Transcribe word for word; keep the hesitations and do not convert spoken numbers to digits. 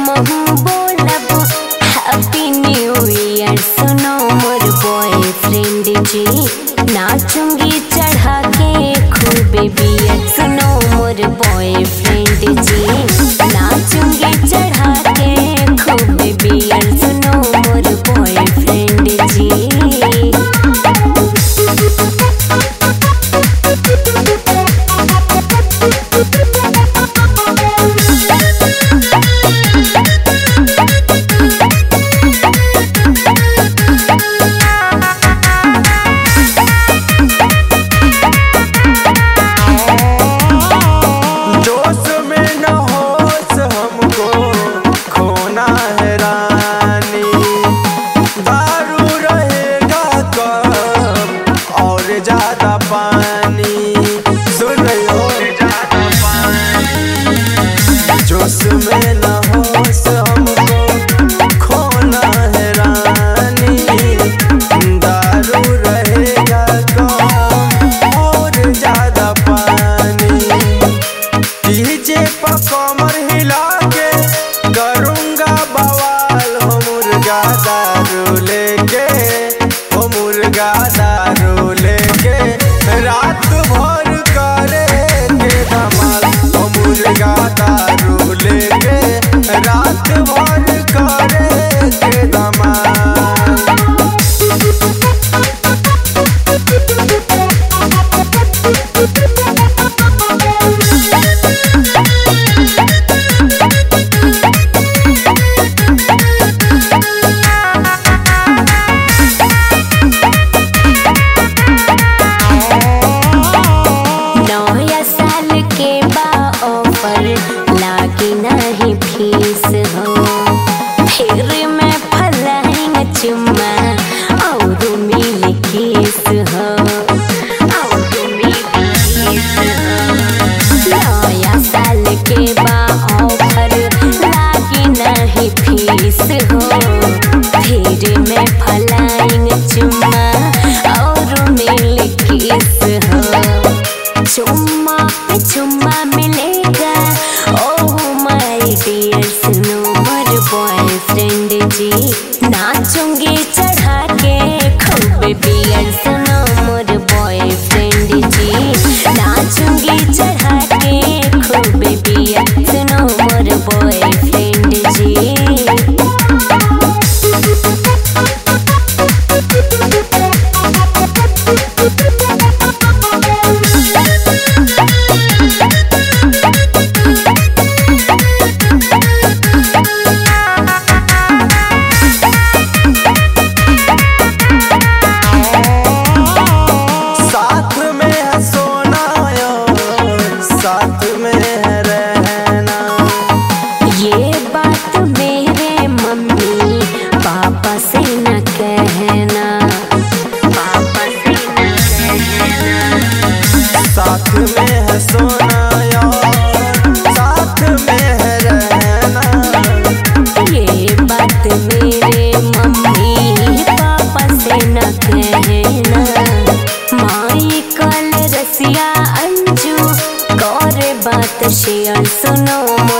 हमहू बोलब happy new year. सुनो मोर बॉयफ्रेंड जी, नाचूंगी चढ़ा के खूब बियर। सुनो मोर बॉयफ्रेंड जी, नाचूंगी चढ़ा के खूब बियर। सुनो मोर बॉयफ्रेंड जी। ज्यादा पानी सुन लो, जोश में न होश हमको खोना है रानी। दारू रहेगा कम और ज्यादा पानी। डीजे पर कमर हिला के करूँगा बवाल हो मुर्गा दारू लेके, हो मुर्गा दारू लेके रात भर करेंगे धमाल। ओ मुर्गा दारू लेके रात भर करेंगे धमाल। लागी नहीं फीस हो, फिर मैं फलाएंगे चुम्मा और मिल किस हो, और मिल किस हो। नया साल के बाद ऑफर लागी नहीं फीस हो, फिर मैं फलाएंगे चुम्मा और मिल किस हो। चुम्मा पे चुम्मा मिलेगा ओह माय डियर। सुनो मोर बॉयफ्रेंड जी, नाचूंगी चढ़ा के खूब बियर। सुनो मोर बॉयफ्रेंड जी, नाचूंगी चढ़ा के खूब बियर। सुनो मोर बॉयफ्रेंड जी। साथ में है रहना, ये बात मेरे मम्मी पापा से न कहना, पापा से न कहना। साथ में है सोना यार, साथ में है रहना। ये बात मेरे मम्मी पापा से न कहना। माई कल रसिया अंजू करे बात शेयर। सुनो